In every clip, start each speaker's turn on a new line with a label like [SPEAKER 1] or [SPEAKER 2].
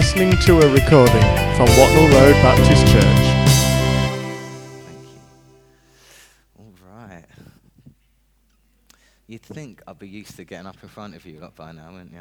[SPEAKER 1] listening to a recording from Watnell Road Baptist Church.
[SPEAKER 2] Thank you. All right. You'd think I'd be used to getting up in front of you lot by now, wouldn't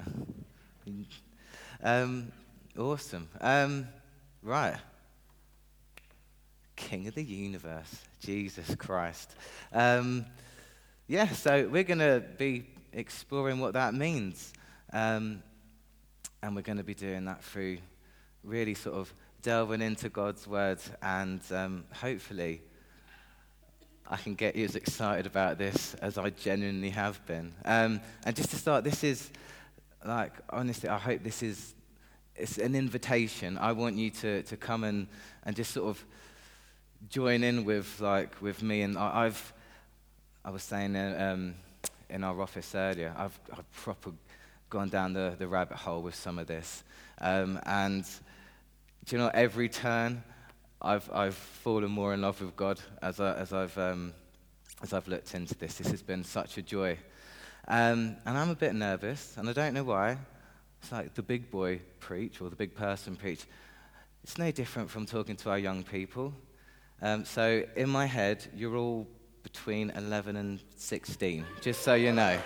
[SPEAKER 2] you? Awesome. Right. King of the universe, Jesus Christ. So we're going to be exploring what that means. And we're going to be doing that through really sort of delving into God's word, and hopefully I can get you as excited about this as I genuinely have been. And just to start, this is, like, honestly, I hope it's an invitation. I want you to come and just sort of join in with me. And I was saying in our office earlier, I've proper gone down the rabbit hole with some of this. And do you know, every turn I've fallen more in love with God as I've looked into this. This has been such a joy. And I'm a bit nervous, and I don't know why. It's like the big boy preach, or the big person preach. It's no different from talking to our young people. So in my head, you're all between 11 and 16, just so you know.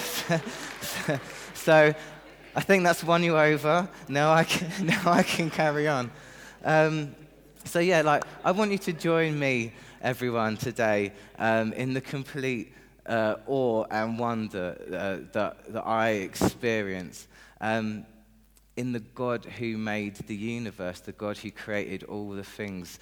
[SPEAKER 2] So I think that's won you over. Now I can carry on. I want you to join me, everyone, today in the complete awe and wonder that I experience in the God who made the universe, the God who created all the things.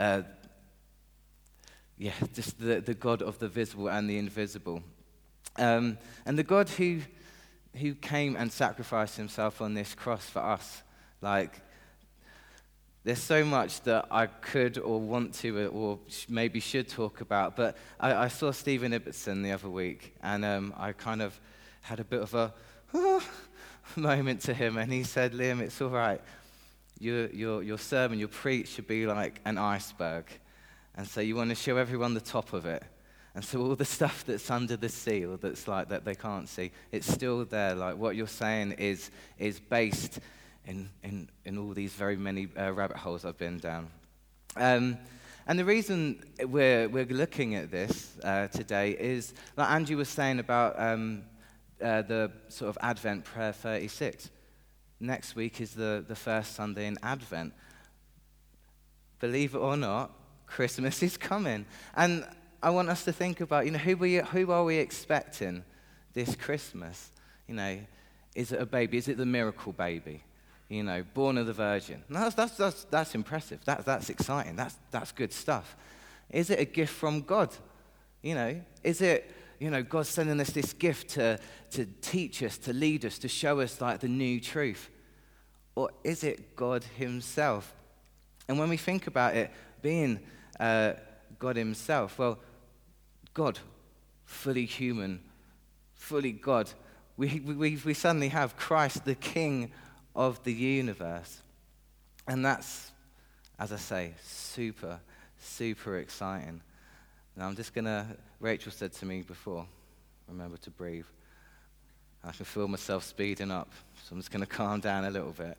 [SPEAKER 2] Just the God of the visible and the invisible. And the God who came and sacrificed himself on this cross for us. Like, there's so much that I could or want to or maybe should talk about, but I saw Stephen Ibbotson the other week, and I kind of had a bit of a moment to him, and he said, Liam, it's all right. Your sermon, your preach should be like an iceberg. And so you want to show everyone the top of it. And so all the stuff that's under the sea, or that's like that they can't see, it's still there. Like, what you're saying is based in all these very many rabbit holes I've been down. And the reason we're looking at this today is, like Angie was saying about the sort of Advent Prayer 36. Next week is the first Sunday in Advent. Believe it or not, Christmas is coming. And I want us to think about, who are we expecting this Christmas? Is it a baby? Is it the miracle baby? Born of the Virgin. No, that's impressive. That's exciting. That's good stuff. Is it a gift from God? Is it, God sending us this gift to teach us, to lead us, to show us like the new truth? Or is it God himself? And when we think about it being God himself, well, God, fully human, fully God, we suddenly have Christ, the King of the universe. And that's, as I say, super, super exciting. Now I'm just Rachel said to me before, remember to breathe. I can feel myself speeding up, so I'm just going to calm down a little bit.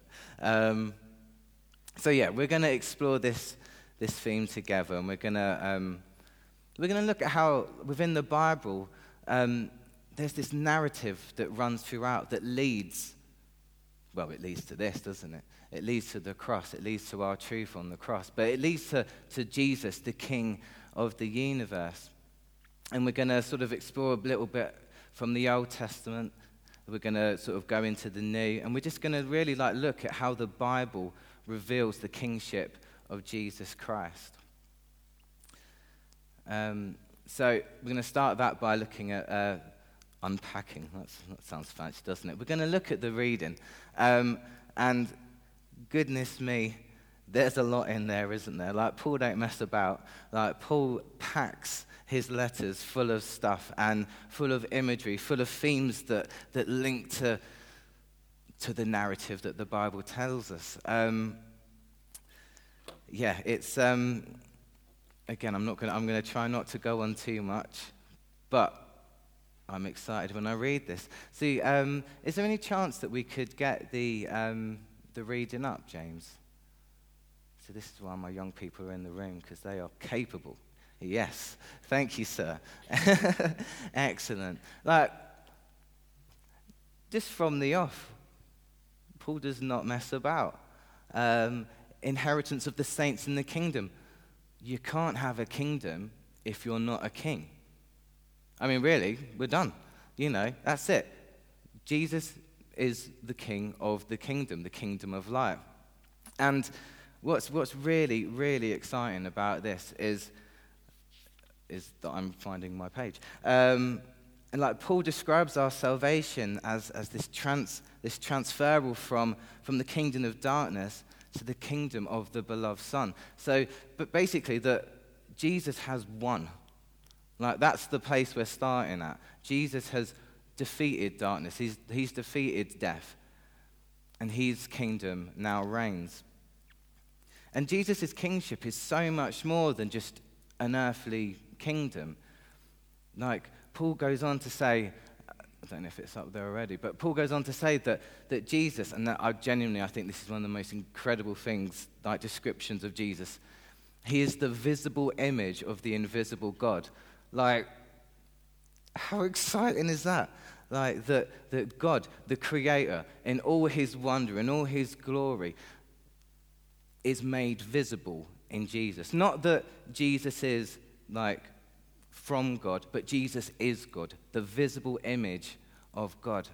[SPEAKER 2] We're going to explore this theme together, and we're going to look at how within the Bible there's this narrative that runs throughout that leads to this, doesn't it? It leads to the cross. It leads to our truth on the cross. But it leads to Jesus, the King of the universe. And we're going to sort of explore a little bit from the Old Testament. We're going to sort of go into the New. And we're just going to really look at how the Bible reveals the kingship of Jesus Christ. So we're going to start that by looking at unpacking. That sounds fancy, doesn't it? We're going to look at the reading. And goodness me, there's a lot in there, isn't there? Like, Paul don't mess about. Like, Paul packs his letters full of stuff and full of imagery, full of themes that link to the narrative that the Bible tells us. It's again, I'm going to try not to go on too much, but I'm excited when I read this. See, is there any chance that we could get the the reading up, James? So this is why my young people are in the room, because they are capable. Yes. Thank you, sir. Excellent. Like, just from the off, Paul does not mess about. Inheritance of the saints in the kingdom. You can't have a kingdom if you're not a king. I mean, really, we're done. That's it. Jesus is the king of the kingdom of light. And what's really, really exciting about this is that I'm finding my page. And like Paul describes our salvation as this transferal from the kingdom of darkness to the kingdom of the beloved Son. So, but basically that Jesus has won. Like, that's the place we're starting at. Jesus has defeated darkness. He's defeated death. And his kingdom now reigns. And Jesus' kingship is so much more than just an earthly kingdom. Like, Paul goes on to say, I don't know if it's up there already, but Paul goes on to say that Jesus, and that I think this is one of the most incredible things, like descriptions of Jesus. He is the visible image of the invisible God. Like, how exciting is that? Like, that God, the Creator, in all his wonder and all his glory, is made visible in Jesus. Not that Jesus is, like, from God, but Jesus is God, the visible image of God.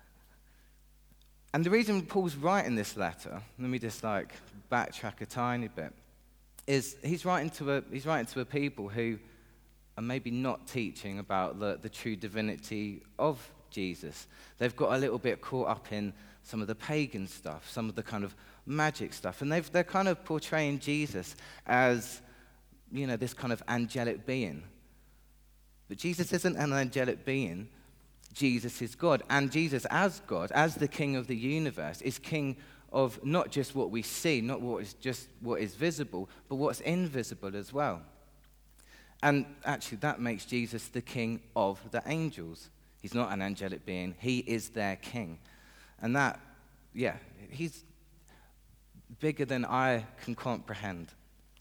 [SPEAKER 2] And the reason Paul's writing this letter, let me just backtrack a tiny bit, is he's writing to a people who are maybe not teaching about the true divinity of Jesus. They've got a little bit caught up in some of the pagan stuff, some of the kind of magic stuff, and they're kind of portraying Jesus as, this kind of angelic being. But Jesus isn't an angelic being. Jesus is God. And Jesus, as God, as the King of the universe, is King of not just what we see, not what is visible, but what's invisible as well. And actually, that makes Jesus the King of the angels. He's not an angelic being. He is their King. And that, he's bigger than I can comprehend.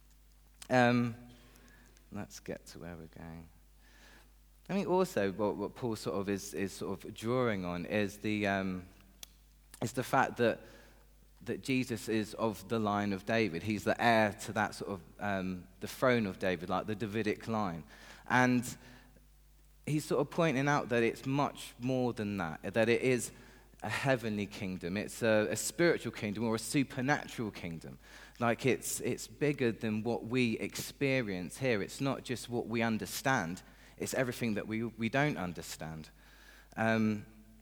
[SPEAKER 2] Let's get to where we're going. I mean, also, what Paul sort of is sort of drawing on is the fact that Jesus is of the line of David. He's the heir to that sort of the throne of David, like the Davidic line, and he's sort of pointing out that it's much more than that. That it is a heavenly kingdom. It's a spiritual kingdom or a supernatural kingdom. Like it's bigger than what we experience here. It's not just what we understand. It's everything that we don't understand. And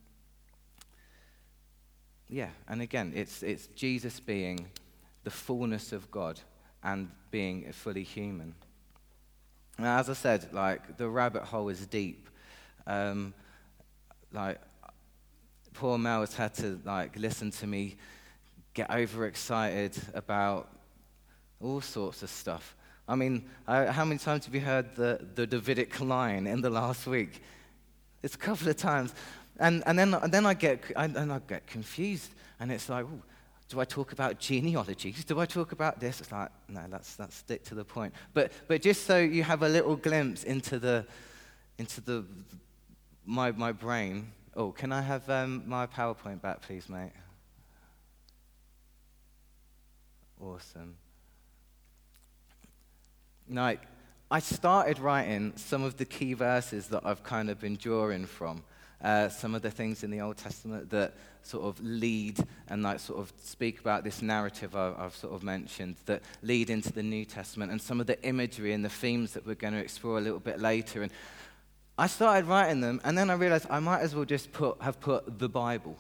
[SPEAKER 2] again, it's Jesus being the fullness of God and being fully human. Now, as I said, the rabbit hole is deep. Poor Mel has had to listen to me get overexcited about all sorts of stuff. I mean, how many times have you heard the Davidic line in the last week? It's a couple of times, and then I get confused, and it's like, ooh, do I talk about genealogies? Do I talk about this? It's like, no, let's stick to the point. But just so you have a little glimpse into my brain. Oh, can I have my PowerPoint back, please, mate? Awesome. I started writing some of the key verses that I've kind of been drawing from, some of the things in the Old Testament that sort of lead and sort of speak about this narrative I've sort of mentioned, that lead into the New Testament, and some of the imagery and the themes that we're going to explore a little bit later. And I started writing them, and then I realized I might as well just have put the Bible.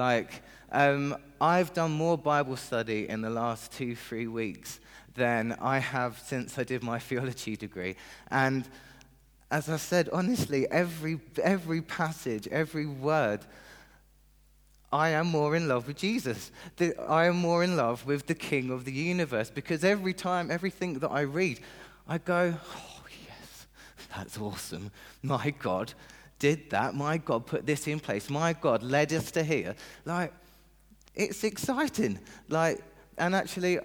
[SPEAKER 2] I've done more Bible study in the last 2-3 weeks than I have since I did my theology degree. And as I said, honestly, every passage, every word, I am more in love with Jesus. I am more in love with the King of the universe, because every time, everything that I read, I go, oh, yes, that's awesome. My God did that. My God put this in place. My God led us to here. it's exciting. Like, and actually,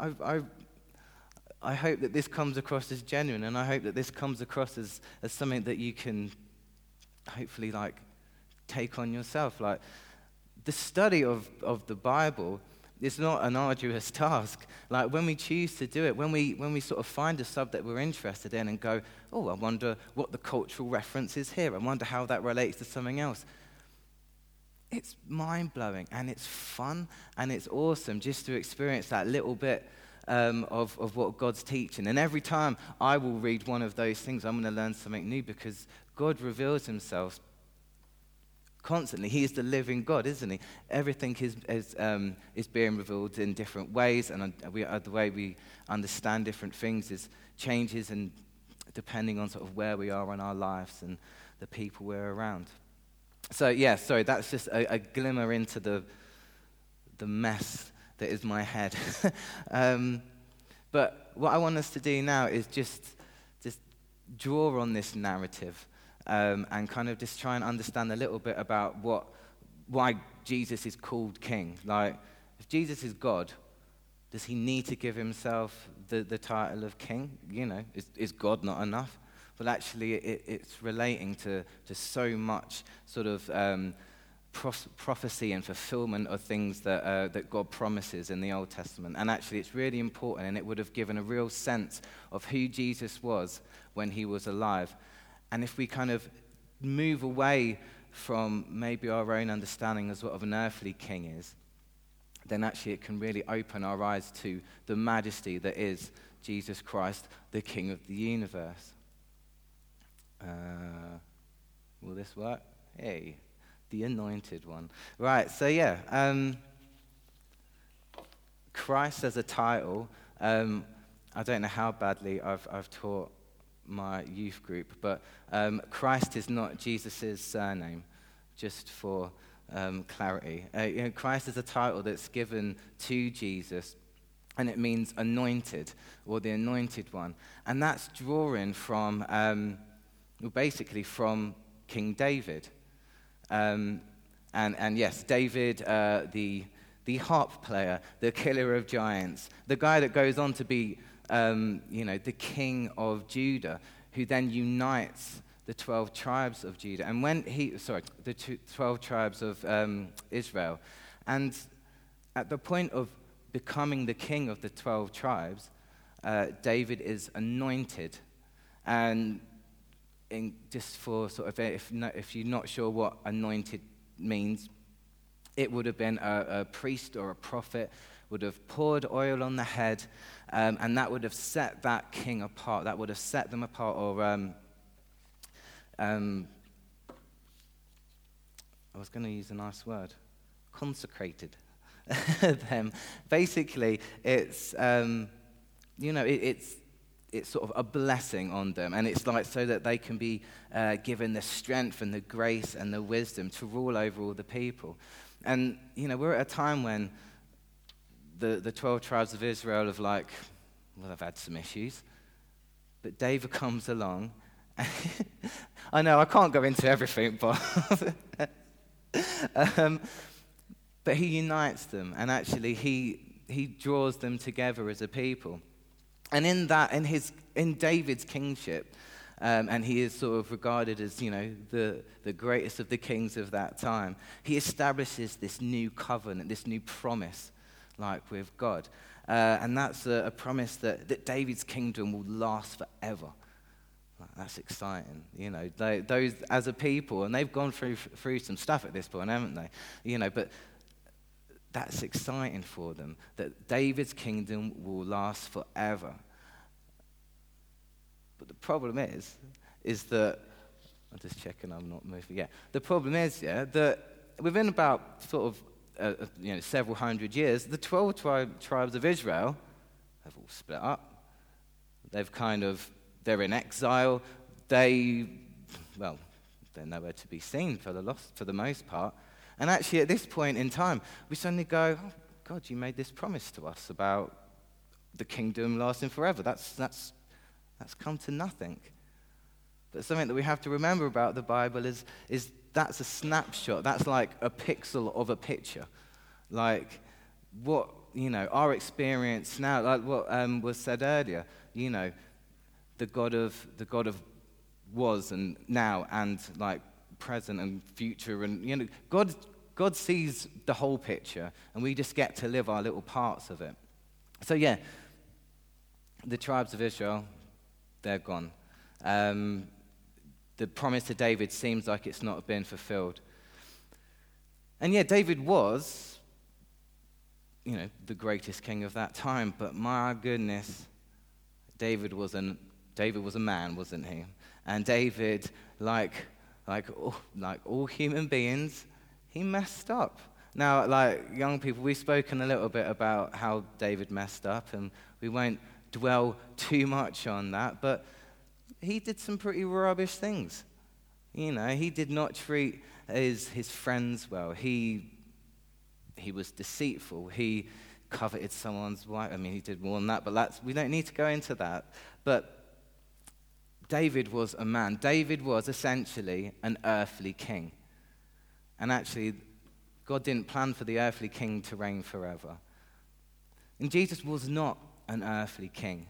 [SPEAKER 2] I hope that this comes across as genuine, and I hope that this comes across as something that you can hopefully like take on yourself. Like, the study of the Bible is not an arduous task. Like, when we choose to do it, when we sort of find a subject we're interested in and go, oh, I wonder what the cultural reference is here. I wonder how that relates to something else. It's mind-blowing, and it's fun, and it's awesome just to experience that little bit of what God's teaching. And every time I will read one of those things, I'm going to learn something new, because God reveals himself constantly. He is the living God, isn't he? Everything is being revealed in different ways, and the way we understand different things is changes, and depending on sort of where we are in our lives and the people we're around. So yeah, sorry, that's just a glimmer into the mess that is my head. But what I want us to do now is just draw on this narrative and kind of just try and understand a little bit about why Jesus is called King. Like, if Jesus is God, does he need to give himself the title of King? You know, is God not enough? Well, actually, it's relating to so much sort of prophecy and fulfillment of things that God promises in the Old Testament. And actually, it's really important, and it would have given a real sense of who Jesus was when he was alive. And if we kind of move away from maybe our own understanding of what an earthly king is, then actually it can really open our eyes to the majesty that is Jesus Christ, the King of the universe. Will this work? Hey, the anointed one. Right, so yeah, Christ as a title. I don't know how badly I've taught my youth group, but Christ is not Jesus' surname, just for clarity. Christ is a title that's given to Jesus, and it means anointed, or the anointed one. And that's drawing from, basically from King David. And yes, David, the harp player, the killer of giants, the guy that goes on to be, the king of Judah, who then unites the 12 tribes of Judah. And when 12 tribes of Israel. And at the point of becoming the king of the 12 tribes, David is anointed. And just for sort of, if you're not sure what anointed means, it would have been a priest or a prophet would have poured oil on the head, and that would have set that king apart. That would have set them apart, or I was going to use a nice word, consecrated them. Basically, it's it's sort of a blessing on them, and it's like so that they can be given the strength and the grace and the wisdom to rule over all the people. And we're at a time when the 12 tribes of Israel have they've had some issues, but David comes along. I know I can't go into everything, but but he unites them, and actually he draws them together as a people. And in David's kingship, and he is sort of regarded as the greatest of the kings of that time, he establishes this new covenant, this new promise, like with God, and that's a promise that David's kingdom will last forever. That's exciting, those as a people, and they've gone through some stuff at this point, haven't they? But that's exciting for them, that David's kingdom will last forever. But the problem is that, I'm just checking I'm not moving. Yeah, the problem is, that within about sort of, several hundred years, the 12 tribes of Israel have all split up. They're in exile. They're nowhere to be seen for the most part. And actually, at this point in time, we suddenly go, oh, God, you made this promise to us about the kingdom lasting forever. That's come to nothing. But something that we have to remember about the Bible is that's a snapshot. That's like a pixel of a picture. Like what, our experience now, like what was said earlier, the God of was and now and like present and future, and God sees the whole picture, and we just get to live our little parts of it. So yeah, the tribes of Israel, they're gone. The promise to David seems like it's not been fulfilled. And yeah, David was, the greatest king of that time, but my goodness, David was a man, wasn't he? And David, like all human beings, he messed up. Now, like young people, we've spoken a little bit about how David messed up, and we won't dwell too much on that, but he did some pretty rubbish things. He did not treat his friends well. He was deceitful. He coveted someone's wife. I mean, he did more than that, but we don't need to go into that. But David was a man. David was essentially an earthly king. And actually, God didn't plan for the earthly king to reign forever. And Jesus was not an earthly king.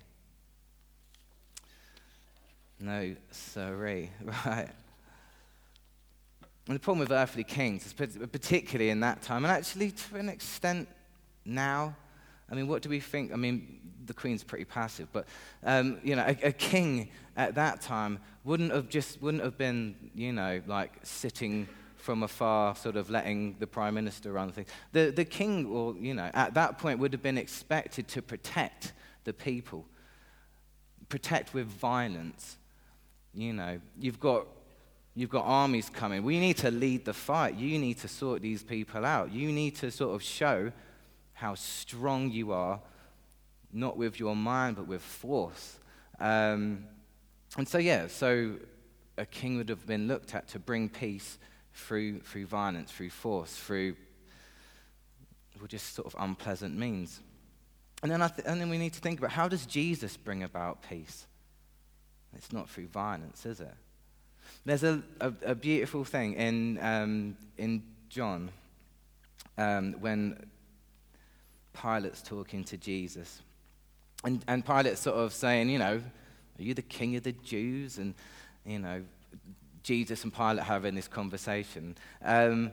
[SPEAKER 2] No, sorry, right? And the problem with earthly kings, particularly in that time, and actually to an extent now, I mean, what do we think? I mean, the Queen's pretty passive, but a king at that time wouldn't have been, like sitting from afar, sort of letting the prime minister run things. The king, or at that point, would have been expected to protect the people, protect with violence. You've got armies coming. We need to lead the fight. You need to sort these people out. You need to sort of show how strong you are, not with your mind, but with force. And so a king would have been looked at to bring peace through violence, through force, through just sort of unpleasant means. And then we need to think about, how does Jesus bring about peace? It's not through violence, is it? There's a beautiful thing in John when Pilate's talking to Jesus. And Pilate's sort of saying, are you the king of the Jews? And, Jesus and Pilate having this conversation. And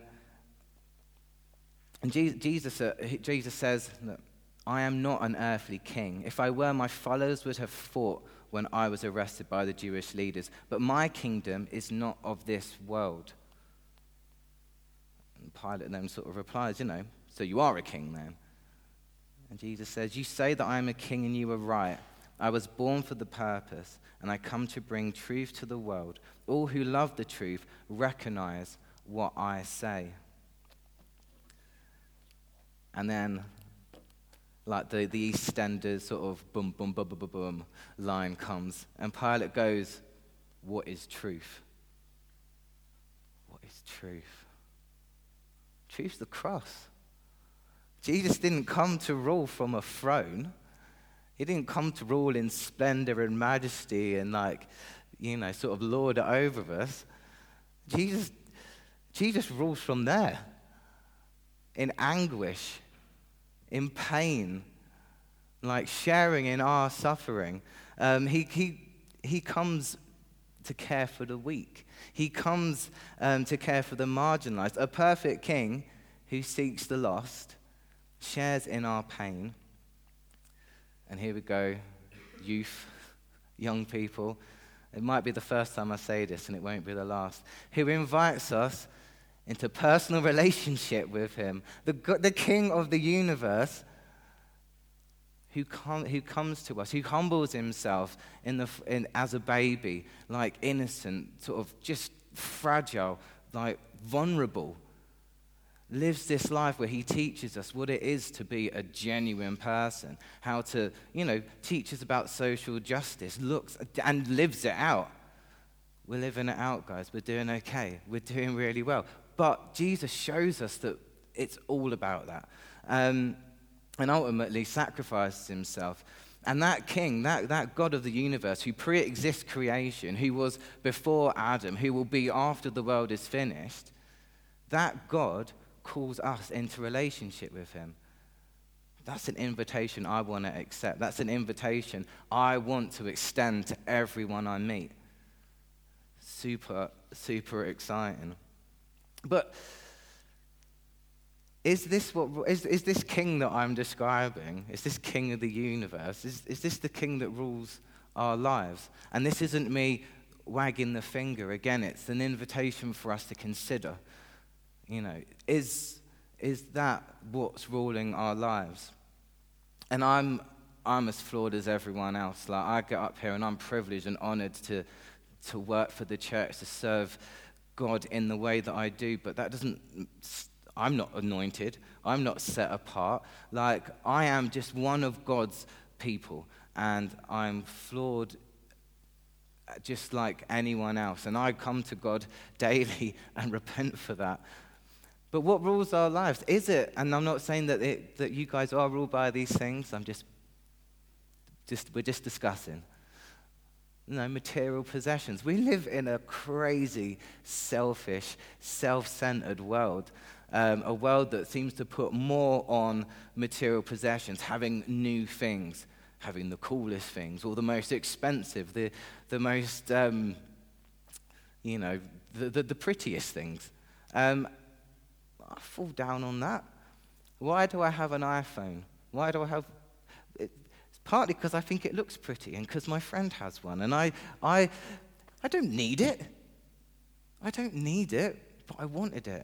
[SPEAKER 2] Jesus says, look, I am not an earthly king. If I were, my followers would have fought when I was arrested by the Jewish leaders. But my kingdom is not of this world. And Pilate then sort of replies, so you are a king then. And Jesus says, you say that I am a king and you are right. I was born for the purpose, and I come to bring truth to the world. All who love the truth recognize what I say. And then, like the EastEnders sort of boom, boom, boom, boom, boom, boom line comes, and Pilate goes, what is truth? What is truth? Truth's the cross. Jesus didn't come to rule from a throne. He didn't come to rule in splendor and majesty and sort of lord it over us. Jesus rules from there, in anguish, in pain, like sharing in our suffering. He comes to care for the weak. He comes to care for the marginalized. A perfect king who seeks the lost, shares in our pain. And here we go, youth, young people. It might be the first time I say this, and it won't be the last. Who invites us into personal relationship with him, the King of the universe, who comes to us, who humbles himself as a baby, like innocent, sort of just fragile, like vulnerable, lives this life where he teaches us what it is to be a genuine person, how to, teach us about social justice, looks and lives it out. We're living it out, guys. We're doing okay. We're doing really well. But Jesus shows us that it's all about that. And ultimately sacrifices himself. And that king, that God of the universe who pre-exists creation, who was before Adam, who will be after the world is finished, that God calls us into relationship with him. That's an invitation I want to accept. That's an invitation I want to extend to everyone I meet. Super, super exciting. But is this king that I'm describing? Is this king of the universe? Is this the king that rules our lives? And this isn't me wagging the finger. Again, it's an invitation for us to consider. Is that what's ruling our lives? And I'm as flawed as everyone else. Like, I get up here and I'm privileged and honored to work for the church, to serve God in the way that I do, but that doesn't, I'm not anointed, I'm not set apart. Like, I am just one of God's people, and I'm flawed just like anyone else, and I come to God daily and repent for that. But what rules our lives? Is it, and I'm not saying that you guys are ruled by these things, we're just discussing. Material possessions. We live in a crazy, selfish, self-centered world. A world that seems to put more on material possessions, having new things, having the coolest things, or the most expensive, the most, the prettiest things. I fall down on that. Why do I have an iPhone? Why do I have... Partly because I think it looks pretty and because my friend has one. And I don't need it. I don't need it, but I wanted it.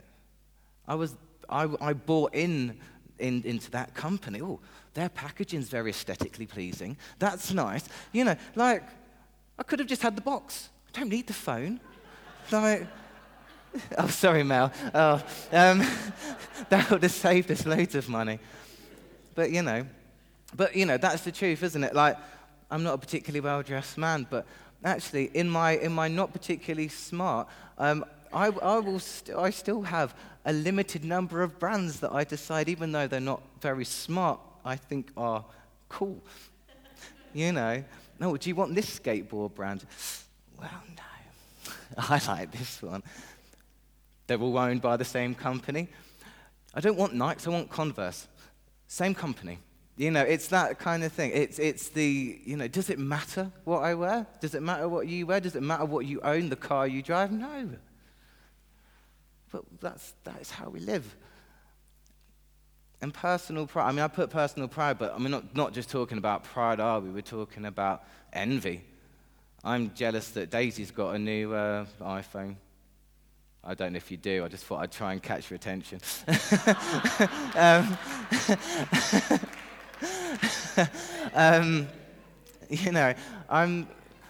[SPEAKER 2] I bought into that company. Oh, their packaging's very aesthetically pleasing. That's nice. I could have just had the box. I don't need the phone. Oh, sorry, Mel. Oh, that would have saved us loads of money. But that's the truth, isn't it? Like, I'm not a particularly well-dressed man, but actually, in my not particularly smart, I still have a limited number of brands that I decide, even though they're not very smart, I think are cool. No, do you want this skateboard brand? Well, no. I like this one. They're all owned by the same company. I don't want Nikes, I want Converse. Same company. It's that kind of thing. It's the, does it matter what I wear? Does it matter what you wear? Does it matter what you own, the car you drive? No. But that is how we live. And personal pride, I put personal pride, but I'm not just talking about pride, are we? We're talking about envy. I'm jealous that Daisy's got a new iPhone. I don't know if you do. I just thought I'd try and catch your attention. I'm...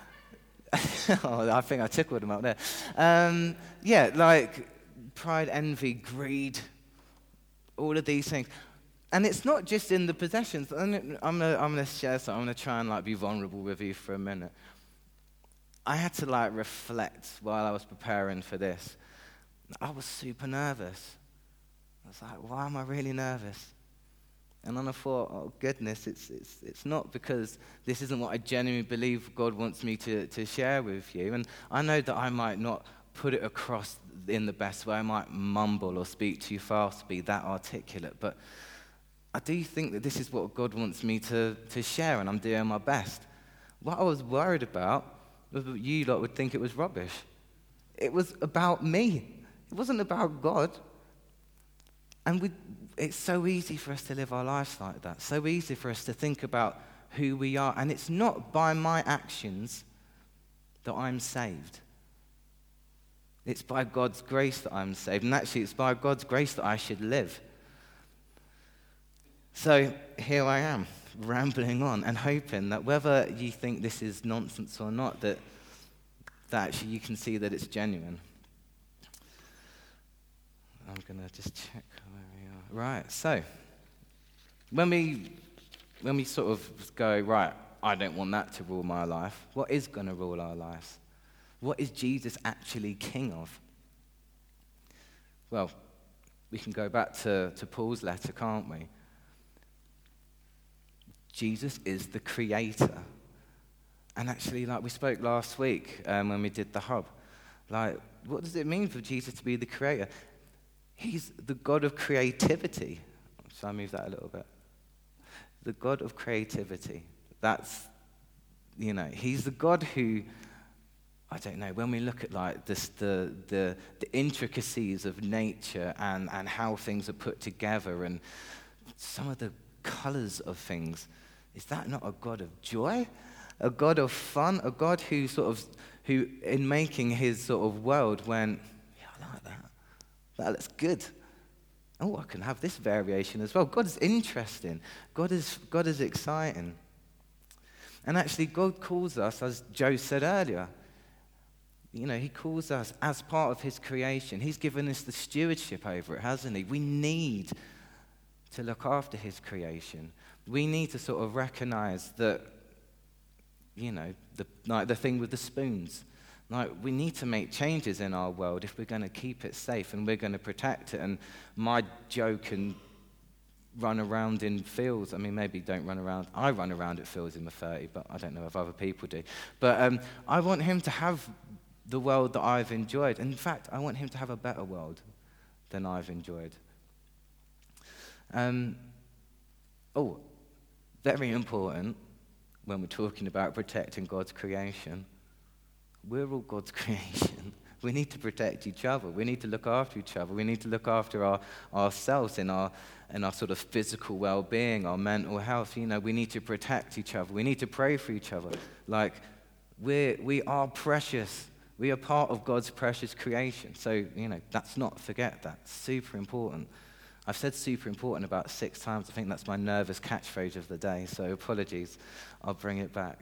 [SPEAKER 2] I think I tickled him up there. Like pride, envy, greed, all of these things. And it's not just in the possessions. I'm going to share something. I'm going to try and be vulnerable with you for a minute. I had to reflect while I was preparing for this. I was super nervous. I was like, why am I really nervous? And then I thought, oh goodness, it's not because this isn't what I genuinely believe God wants me to share with you. And I know that I might not put it across in the best way. I might mumble or speak too fast, be that articulate. But I do think that this is what God wants me to share, and I'm doing my best. What I was worried about was that you lot would think it was rubbish. It was about me. It wasn't about God. And it's so easy for us to live our lives like that. So easy for us to think about who we are. And it's not by my actions that I'm saved. It's by God's grace that I'm saved. And actually, it's by God's grace that I should live. So here I am, rambling on and hoping that whether you think this is nonsense or not, that actually you can see that it's genuine. I'm going to just check where we are. Right, so when we sort of go, right, I don't want that to rule my life, what is going to rule our lives? What is Jesus actually king of? Well, we can go back to Paul's letter, can't we? Jesus is the creator. And actually, like we spoke last week when we did the hub, what does it mean for Jesus to be the creator? He's the God of creativity. So I move that a little bit. The God of creativity. That's, he's the God who, I don't know, when we look at like this, the intricacies of nature and how things are put together and some of the colors of things, is that not a God of joy? A God of fun? A God who in making his sort of world went, yeah, I like that. That looks good. Oh, I can have this variation as well. God is interesting. God is exciting. And actually, God calls us, as Joe said earlier, he calls us as part of his creation. He's given us the stewardship over it, hasn't he? We need to look after his creation. We need to sort of recognize that, the thing with the spoons. Like, we need to make changes in our world if we're going to keep it safe and we're going to protect it. And my Joe can run around in fields. I mean, maybe don't run around. I run around at fields in my 30, but I don't know if other people do. But I want him to have the world that I've enjoyed. In fact, I want him to have a better world than I've enjoyed. Very important when we're talking about protecting God's creation. We're all God's creation. We need to protect each other. We need to look after each other. We need to look after ourselves in our sort of physical well-being, our mental health. We need to protect each other. We need to pray for each other. Like, we are precious. We are part of God's precious creation. So, let's not forget that. Super important. I've said super important about 6 times. I think that's my nervous catchphrase of the day. So apologies. I'll bring it back.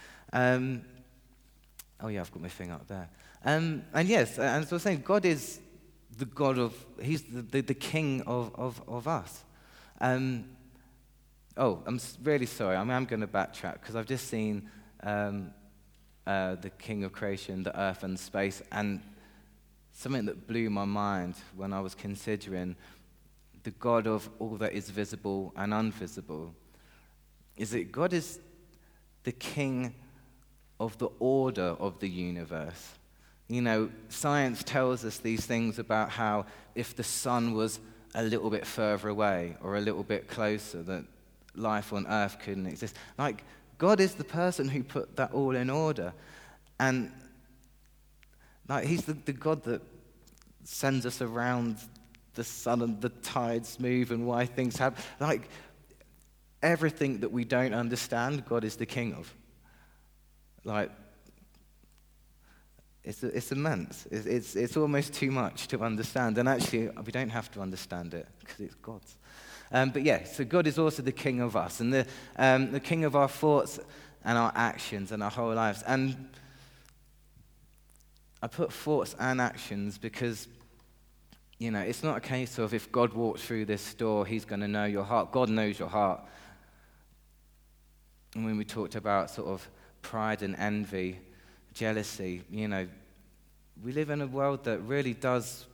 [SPEAKER 2] Oh yeah, I've got my thing up there. And yes, and so I was saying, God is the God of, he's the king of us. I'm really sorry. I'm going to backtrack because I've just seen the king of creation, the earth and space, and something that blew my mind when I was considering the God of all that is visible and invisible is that God is the king of the order of the universe. Science tells us these things about how if the sun was a little bit further away or a little bit closer, that life on earth couldn't exist. Like, God is the person who put that all in order. And like, he's the God that sends us around the sun and the tides move and why things happen. Like, everything that we don't understand, God is the king of. Like, it's immense. It's almost too much to understand. And actually, we don't have to understand it because it's God's. But yeah, so God is also the king of us and the king of our thoughts and our actions and our whole lives. And I put thoughts and actions because, it's not a case of if God walked through this door, he's going to know your heart. God knows your heart. And when we talked about sort of pride and envy, jealousy, we live in a world that really does,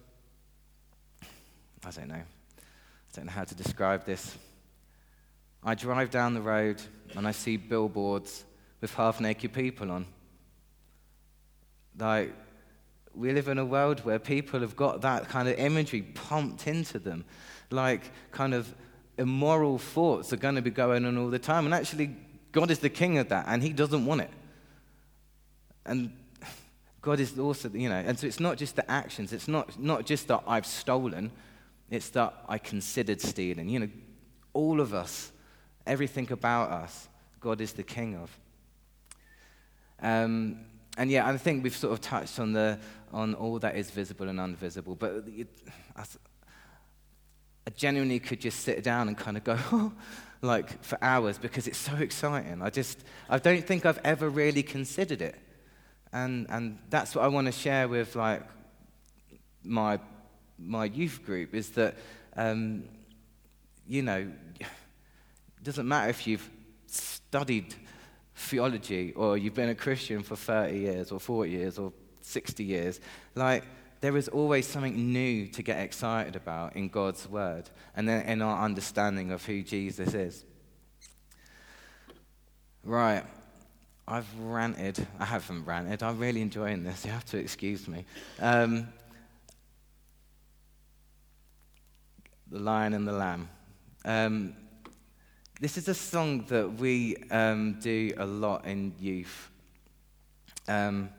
[SPEAKER 2] I don't know how to describe this. I drive down the road and I see billboards with half-naked people on. Like, we live in a world where people have got that kind of imagery pumped into them. Like, kind of immoral thoughts are going to be going on all the time. And actually, God is the king of that, and he doesn't want it. And God is also, and so it's not just the actions. It's not just that I've stolen. It's that I considered stealing. All of us, everything about us, God is the king of. And yeah, I think we've sort of touched on all that is visible and invisible. But I genuinely could just sit down and kind of go, like, for hours because it's so exciting. I don't think I've ever really considered it. And that's what I want to share with, like, my youth group is that, it doesn't matter if you've studied theology or you've been a Christian for 30 years or 40 years or 60 years. Like, there is always something new to get excited about in God's word and then in our understanding of who Jesus is. Right. I've ranted. I haven't ranted. I'm really enjoying this. You have to excuse me. The Lion and the Lamb. This is a song that we do a lot in youth. And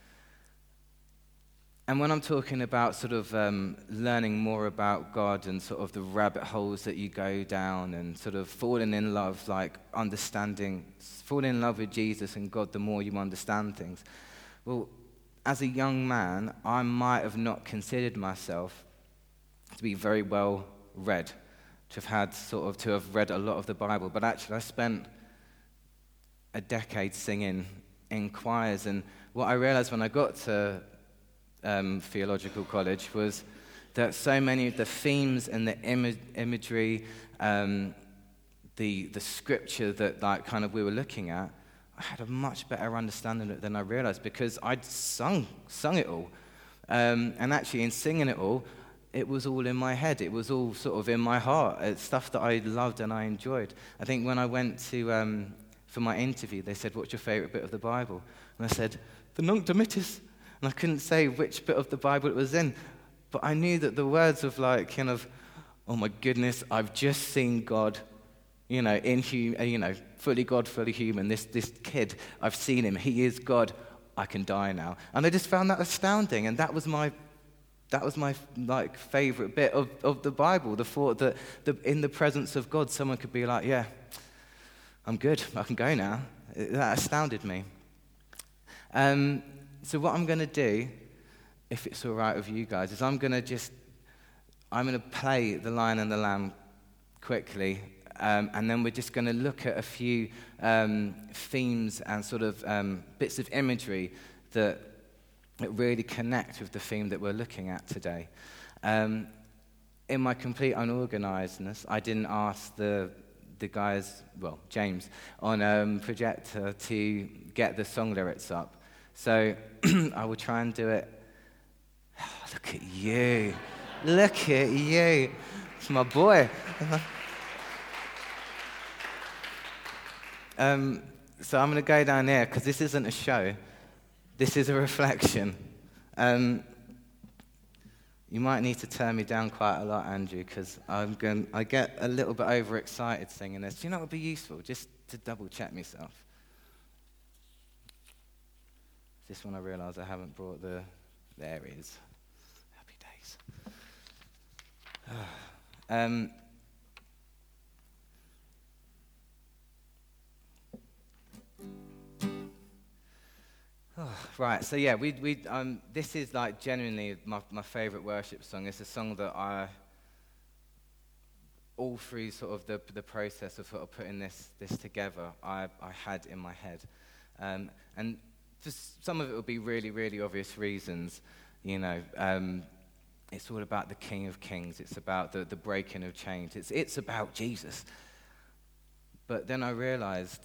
[SPEAKER 2] when I'm talking about sort of learning more about God and sort of the rabbit holes that you go down and sort of falling in love, like falling in love with Jesus and God the more you understand things. Well, as a young man, I might have not considered myself to be very well read, to have read a lot of the Bible. But actually, I spent a decade singing in choirs, and what I realized when I got to theological college was that so many of the themes and the imagery, the scripture that like kind of we were looking at, I had a much better understanding of it than I realized because I'd sung it all, and actually in singing it all, it was all in my head. It was all sort of in my heart. It's stuff that I loved and I enjoyed. I think when I went to for my interview, they said, "What's your favorite bit of the Bible?" And I said, "The Nunc Dimittis." And I couldn't say which bit of the Bible it was in, but I knew that the words of like kind of, "Oh my goodness, I've just seen God, fully God, fully human. This kid, I've seen him. He is God. I can die now." And I just found that astounding, and that was my like favorite bit of the Bible. The thought that in the presence of God, someone could be like, "Yeah, I'm good. I can go now." That astounded me. So what I'm going to do, if it's all right with you guys, is I'm going to play The Lion and the Lamb quickly, and then we're just going to look at a few themes and sort of bits of imagery that really connect with the theme that we're looking at today. In my complete unorganizedness, I didn't ask the guys, well, James, on projector to get the song lyrics up. So I will try and do it. Oh, look at you. Look at you. It's my boy. So I'm going to go down there because this isn't a show. This is a reflection. You might need to turn me down quite a lot, Andrew, because I get a little bit overexcited singing this. Do you know what would be useful? Just to double check myself. This one I realise I haven't brought there it is. Happy days. Right, so yeah, this is like genuinely my favourite worship song. It's a song that I, all through sort of the process of sort of putting this together, I had in my head. And just some of it will be really, really obvious reasons, it's all about the King of Kings. It's about the breaking of chains. It's about Jesus. But then I realized,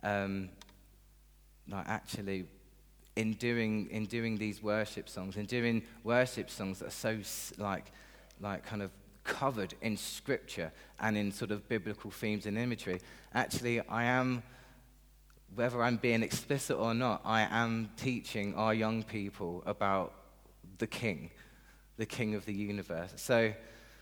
[SPEAKER 2] actually, in doing these worship songs, in doing worship songs that are so like kind of covered in scripture and in sort of biblical themes and imagery, actually I am, whether I'm being explicit or not, I am teaching our young people about the King of the universe. So,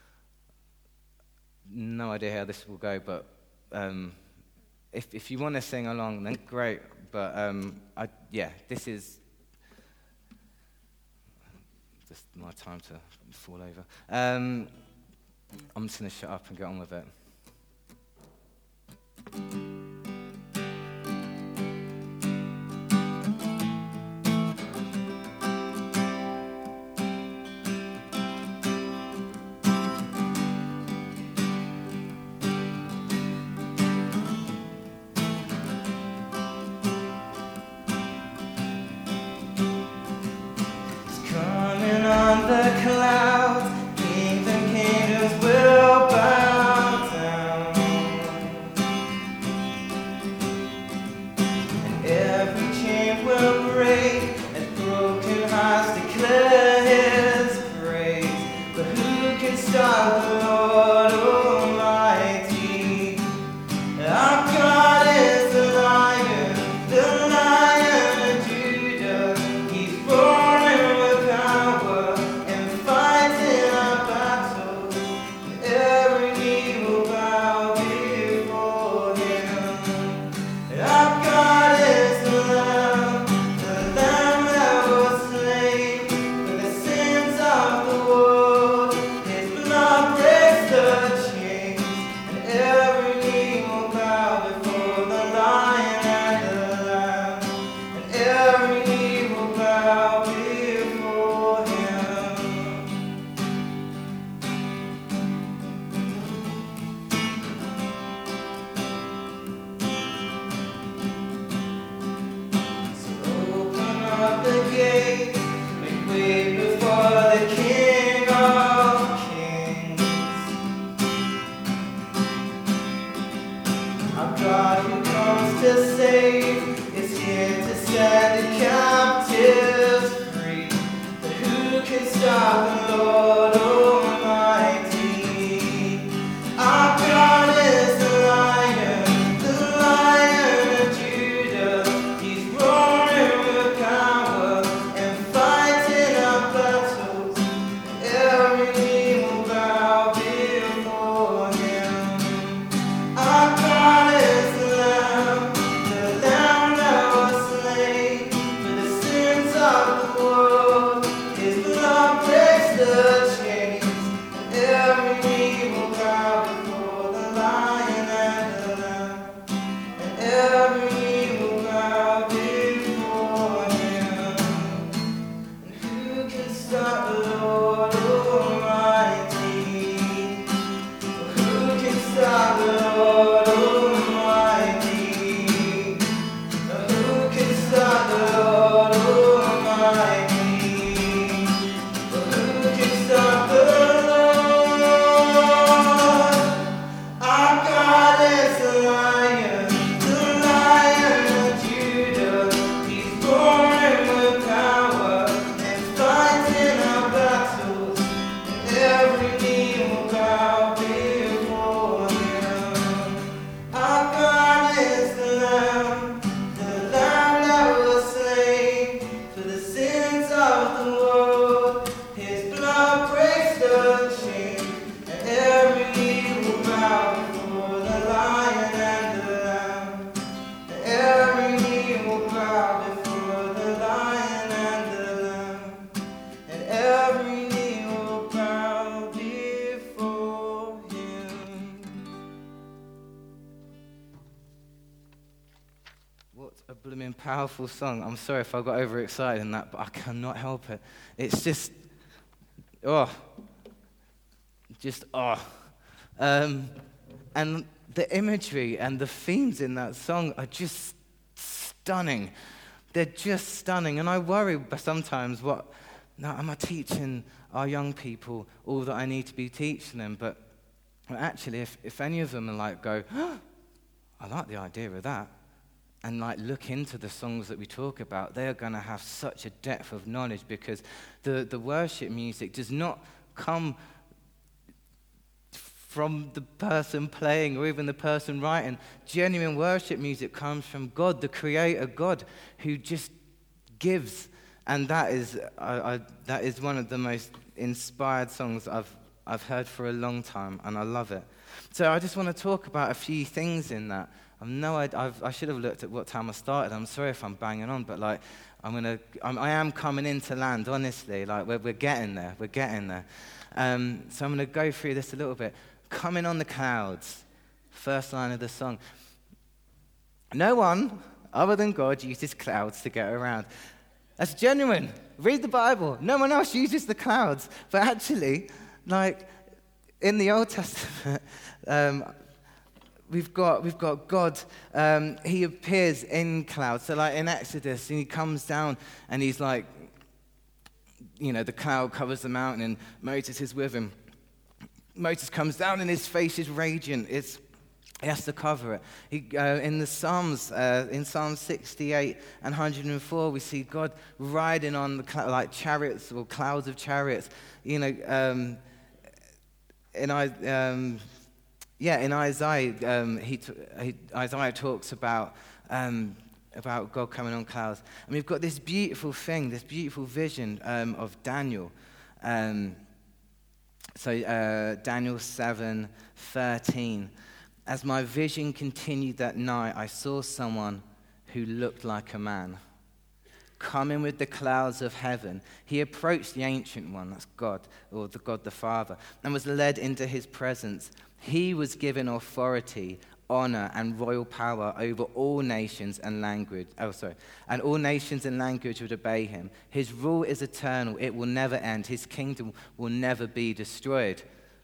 [SPEAKER 2] no idea how this will go, but if you want to sing along, then great. But this is just my time to fall over. I'm just going to shut up and get on with it. The clouds, kings and kingdoms will bow down. Our God who comes to save is here to set the captives free. But who can stop the Lord Almighty? Our God is the Lion of Judah. He's roaring with power and fighting our battles. Every knee will bow before him. Our God is the Lamb that was slain for the sins of the world. His blood breaks the chains, and every knee will bow before the Lion and the Lamb, and every knee will bow before him. And who can stop the Lord Almighty? Who can stop the Lord Almighty? Who can stop the Lord Almighty? Who can stop the Lord? Our God is the Lion of Judah. He's roaring with power and fighting our battles. And every knee will bow before him. Our God is the Lamb that was slain for the sins of the world. His blood breaks the chains, and every knee will bow before the Lion and the Lamb. And every knee will bow before the Lion and the Lamb. And every knee will bow before him. What a blooming powerful song. I'm sorry if I got overexcited in that, but I cannot help it. It's just, oh. And the imagery and the themes in that song are just stunning. They're just stunning. And I worry sometimes, am I teaching our young people all that I need to be teaching them? But actually, if any of them are like, I like the idea of that, and like look into the songs that we talk about, they are going to have such a depth of knowledge, because the worship music does not come from the person playing or even the person writing. Genuine worship music comes from God, the Creator God, who just gives. And that is one of the most inspired songs I've heard for a long time, and I love it. So I just want to talk about a few things in that. I should have looked at what time I started. I'm sorry if I'm banging on, but like I am coming into land, honestly. Like we're getting there. We're getting there. So I'm going to go through this a little bit. Coming on the clouds, first line of the song. No one other than God uses clouds to get around. That's genuine. Read the Bible. No one else uses the clouds. But actually, like in the Old Testament, we've got God. He appears in clouds. So like in Exodus, and he comes down and he's like, the cloud covers the mountain and Moses is with him. Moses comes down and his face is radiant. He has to cover it. In the Psalms, in Psalm 68 and 104, we see God riding on like chariots or clouds of chariots. In Isaiah, Isaiah talks about God coming on clouds. And we've got this beautiful thing, this beautiful vision of Daniel. Daniel 7:13. As my vision continued that night, I saw someone who looked like a man coming with the clouds of heaven. He approached the Ancient One, that's God, or the God the Father, and was led into his presence. He was given authority, honor, and royal power over all nations and language. And all nations and language would obey him. His rule is eternal. It will never end. His kingdom will never be destroyed.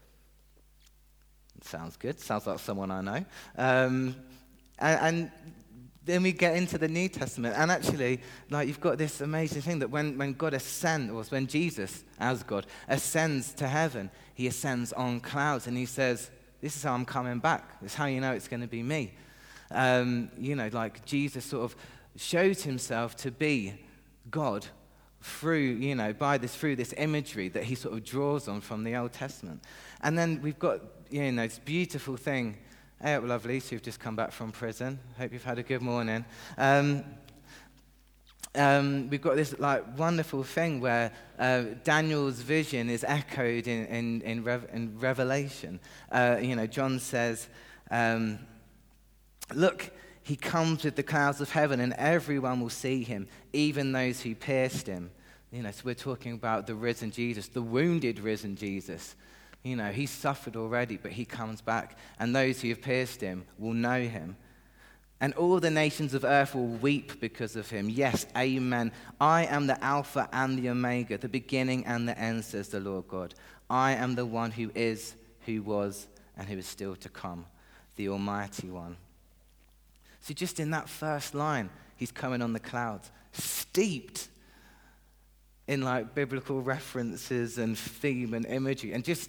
[SPEAKER 2] Sounds good. Sounds like someone I know. And then we get into the New Testament, and actually, like you've got this amazing thing that when God ascends, or when Jesus, as God, ascends to heaven, he ascends on clouds, and he says, "This is how I'm coming back. This is how you know it's going to be me." Like Jesus sort of shows himself to be God through this imagery that he sort of draws on from the Old Testament. And then we've got, this beautiful thing. Hey, lovely, so you've just come back from prison. Hope you've had a good morning. We've got this wonderful thing where Daniel's vision is echoed in Revelation. John says, look, he comes with the clouds of heaven, and everyone will see him, even those who pierced him. So we're talking about the risen Jesus, the wounded risen Jesus. He suffered already, but he comes back, and those who have pierced him will know him. And all the nations of earth will weep because of him. Yes, amen. I am the Alpha and the Omega, the beginning and the end, says the Lord God. I am the one who is, who was, and who is still to come, the Almighty One. So just in that first line, he's coming on the clouds, steeped in biblical references and theme and imagery, and just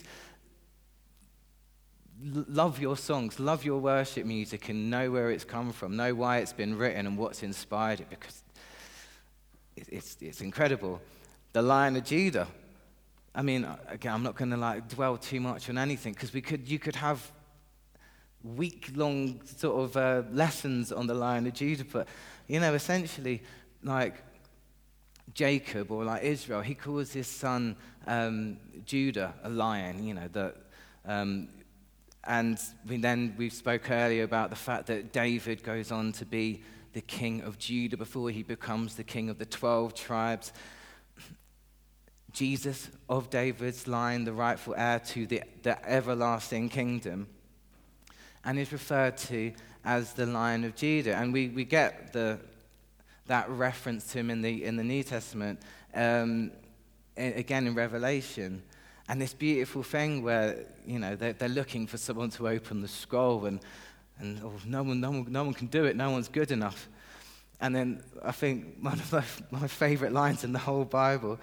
[SPEAKER 2] love your songs, love your worship music, and know where it's come from, know why it's been written and what's inspired it, because it's incredible. The Lion of Judah. I mean, again, I'm not going to dwell too much on anything, because you could have week-long sort of lessons on the Lion of Judah, but essentially, Jacob or Israel, he calls his son Judah a lion. And we spoke earlier about the fact that David goes on to be the king of Judah before he becomes the king of the 12 tribes. Jesus, of David's line, the rightful heir to the everlasting kingdom, and is referred to as the Lion of Judah. And we get that reference to him in the New Testament, again in Revelation. And this beautiful thing where, they're looking for someone to open the scroll, and no one can do it, no one's good enough. And then I think one of my favorite lines in the whole Bible,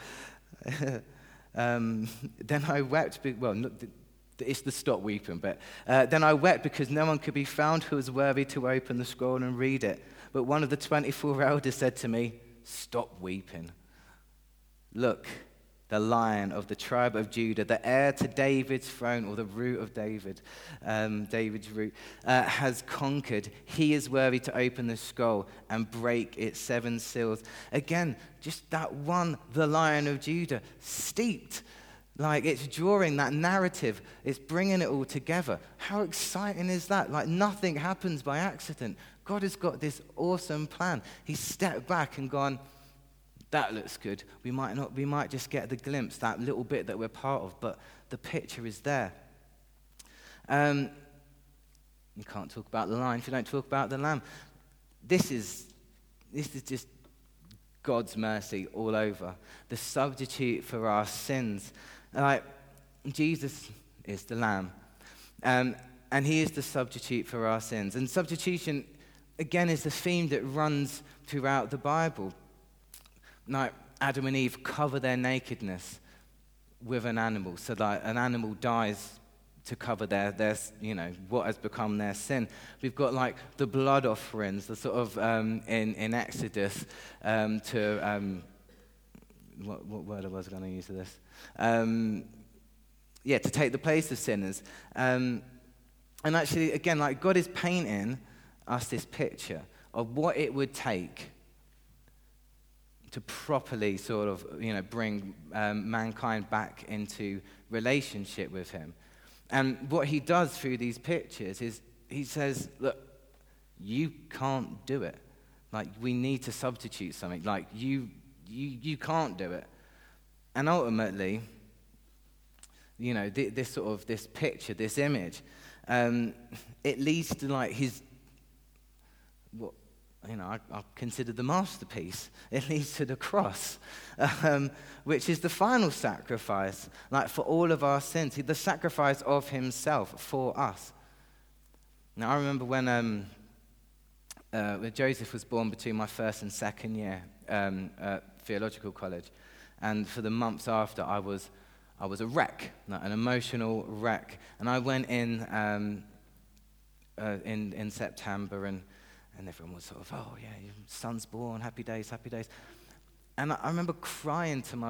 [SPEAKER 2] then I wept, it's the stop weeping, but then I wept because no one could be found who was worthy to open the scroll and read it. But one of the 24 elders said to me, stop weeping. Look, the Lion of the tribe of Judah, the heir to David's throne, or the root of David, David's root, has conquered. He is worthy to open the scroll and break its 7 seals. Again, just that one, the Lion of Judah, steeped. It's drawing that narrative. It's bringing it all together. How exciting is that? Nothing happens by accident. God has got this awesome plan. He stepped back and gone, that looks good. We might just get the glimpse, that little bit that we're part of, but the picture is there. You can't talk about the lion if you don't talk about the lamb. This is just God's mercy all over. The substitute for our sins. Jesus is the lamb. And he is the substitute for our sins. And substitution, again, is the theme that runs throughout the Bible. Adam and Eve cover their nakedness with an animal. So an animal dies to cover their what has become their sin. We've got the blood offerings, the sort of in Exodus what word was I going to use for this? To take the place of sinners. And actually, again, God is painting us this picture of what it would take to properly sort of, bring mankind back into relationship with him. And what he does through these pictures is he says, look, you can't do it. We need to substitute something. You can't do it. And ultimately, this picture, this image, it leads to his, what I consider the masterpiece. It leads to the cross, which is the final sacrifice, for all of our sins, the sacrifice of himself for us. Now, I remember when Joseph was born between my first and second year at theological college, and for the months after, I was a wreck, an emotional wreck, and I went in in September, and everyone was sort of, oh yeah, your son's born, happy days, happy days. And I remember crying to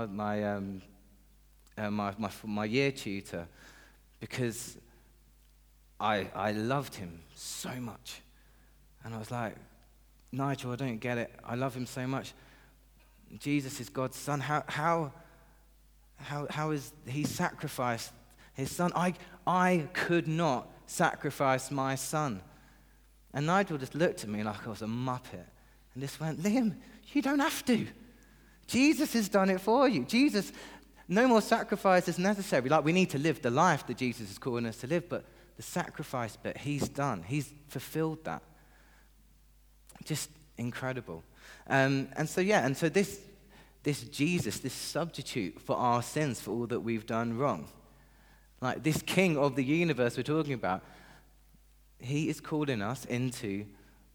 [SPEAKER 2] my year tutor because I loved him so much. And I was like, Nigel, I don't get it. I love him so much. Jesus is God's son. How is he sacrificed his son? I could not sacrifice my son. And Nigel just looked at me like I was a muppet and just went, Liam, you don't have to. Jesus has done it for you. Jesus, no more sacrifice is necessary. Like, we need to live the life that Jesus is calling us to live, but the sacrifice bit, he's done. He's fulfilled that. Just incredible. And so this Jesus, this substitute for our sins, for all that we've done wrong, like this King of the universe we're talking about, he is calling us into,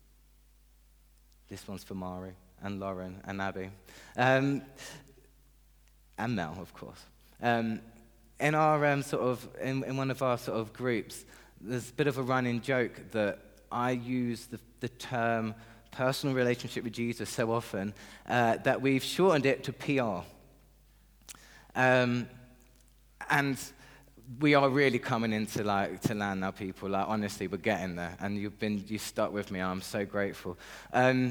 [SPEAKER 2] this one's for Mari and Lauren and Abby, and Mel, of course. In our in one of our sort of groups, there's a bit of a running joke that I use the term personal relationship with Jesus so often that we've shortened it to PR. And we are really coming into to land now, people. Like, honestly, we're getting there, and you stuck with me. I'm so grateful. And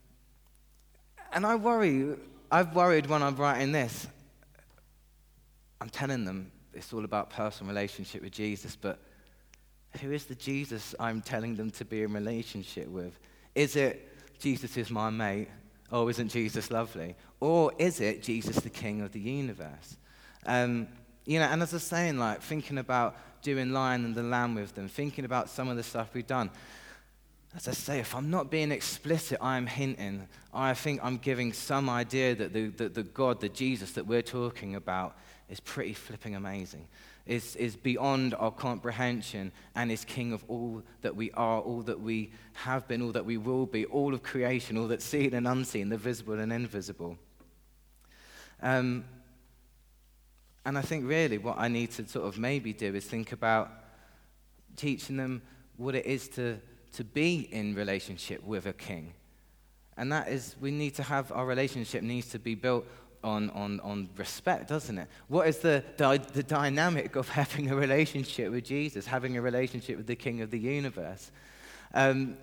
[SPEAKER 2] I've worried when I'm writing this. I'm telling them it's all about personal relationship with Jesus, but who is the Jesus I'm telling them to be in relationship with? Is it Jesus is my mate? Oh, isn't Jesus lovely? Or is it Jesus, the King of the universe? And as I was saying, like, thinking about doing Lion and the Lamb with them, thinking about some of the stuff we've done, as I say, if I'm not being explicit, I'm hinting. I think I'm giving some idea that the God, the Jesus that we're talking about is pretty flipping amazing. Is beyond our comprehension, and is King of all that we are, all that we have been, all that we will be, all of creation, all that's seen and unseen, the visible and invisible. And I think really what I need to sort of maybe do is think about teaching them what it is to be in relationship with a king. And that is, we need to have, our relationship needs to be built on respect, doesn't it? What is the dynamic of having a relationship with Jesus, having a relationship with the King of the universe? And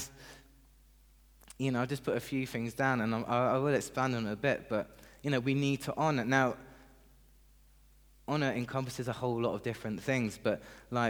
[SPEAKER 2] I'll just put a few things down, and I will expand on it a bit, but, we need to honor. Now, honor encompasses a whole lot of different things, but,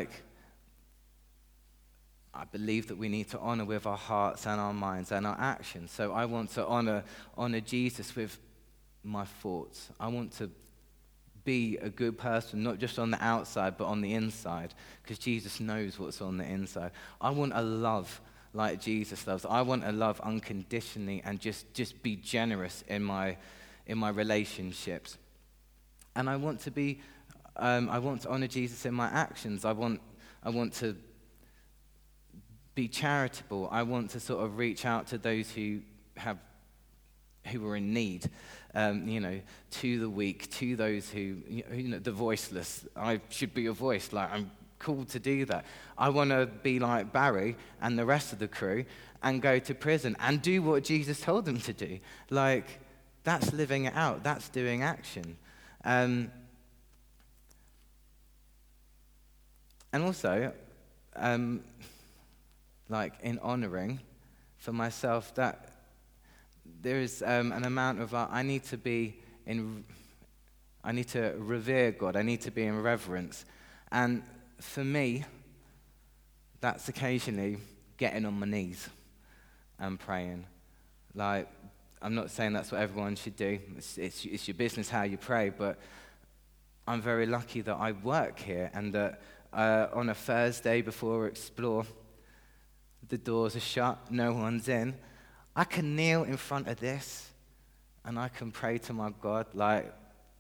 [SPEAKER 2] I believe that we need to honor with our hearts and our minds and our actions. So I want to honor Jesus with my thoughts. I want to be a good person, not just on the outside, but on the inside, because Jesus knows what's on the inside. I want a love like Jesus loves. I want to love unconditionally and just be generous in my relationships. And I want to honor Jesus in my actions. I want to be charitable. I want to sort of reach out to those who are in need, to the weak, to those who, the voiceless. I should be a voice. Like, I'm called to do that. I want to be like Barry and the rest of the crew and go to prison and do what Jesus told them to do. Like, that's living it out. That's doing action. And also, in honoring for myself, that there is an amount of I need to revere God. I need to be in reverence. And for me, that's occasionally getting on my knees and praying. Like, I'm not saying that's what everyone should do. It's your business how you pray, but I'm very lucky that I work here, and that on a Thursday before Explore, the doors are shut, no one's in, I can kneel in front of this and I can pray to my God. Like,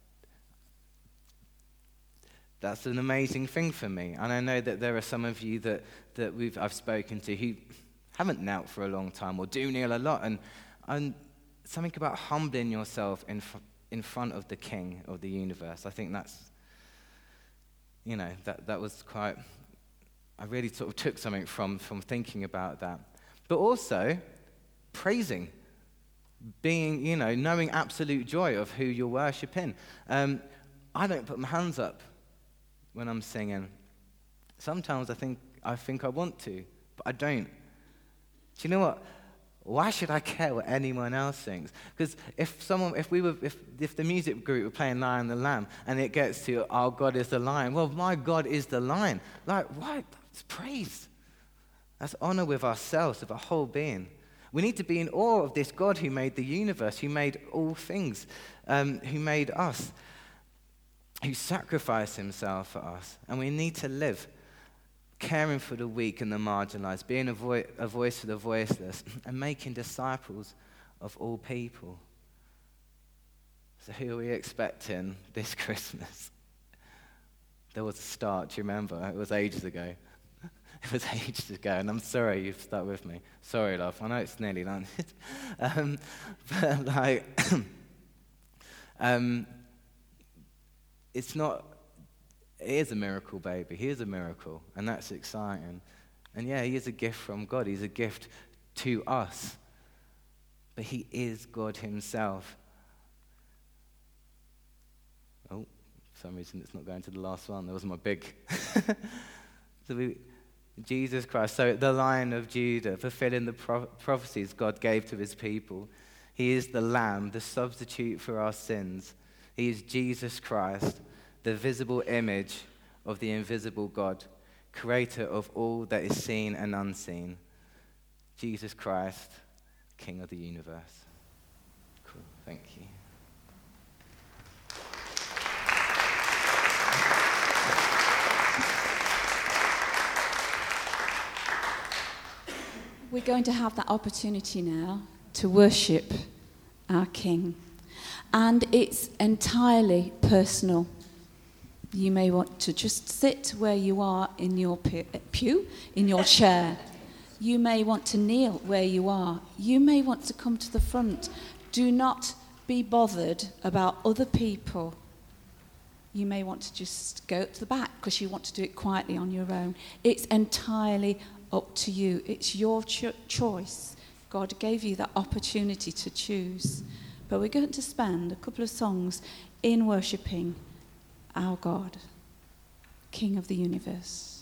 [SPEAKER 2] that's an amazing thing for me. And I know that there are some of you that I've spoken to who haven't knelt for a long time or do kneel a lot. And something about humbling yourself in front of the King of the universe. I think that's, that was quite, I really sort of took something from thinking about that. But also, praising, being, knowing absolute joy of who you're worshipping. I don't put my hands up when I'm singing. Sometimes I think I want to, but I don't. Do you know what? Why should I care what anyone else thinks? Because if the music group were playing Lion the Lamb and it gets to our God is the Lion, well, my God is the Lion. Like, why? That's praise. That's honor with ourselves, with our whole being. We need to be in awe of this God who made the universe, who made all things, who made us, who sacrificed himself for us. And we need to live caring for the weak and the marginalized, being a voice for the voiceless, and making disciples of all people. So who are we expecting this Christmas? There was a start, do you remember? It was ages ago. It was ages ago, and I'm sorry you've stuck with me. Sorry, love. I know it's nearly done. But it's not. It is a miracle, baby. He is a miracle, and that's exciting. And yeah, he is a gift from God. He's a gift to us. But he is God himself. Oh, for some reason it's not going to the last one. That was my big... Jesus Christ, so the Lion of Judah, fulfilling the prophecies God gave to his people. He is the Lamb, the substitute for our sins. He is Jesus Christ, the visible image of the invisible God, creator of all that is seen and unseen. Jesus Christ, King of the universe. Cool, thank you.
[SPEAKER 3] We're going to have that opportunity now to worship our King. And it's entirely personal. You may want to just sit where you are in your pew, in your chair. You may want to kneel where you are. You may want to come to the front. Do not be bothered about other people. You may want to just go to the back because you want to do it quietly on your own. It's entirely up to you. It's your choice. God gave you that opportunity to choose. But we're going to spend a couple of songs in worshipping our God, King of the universe.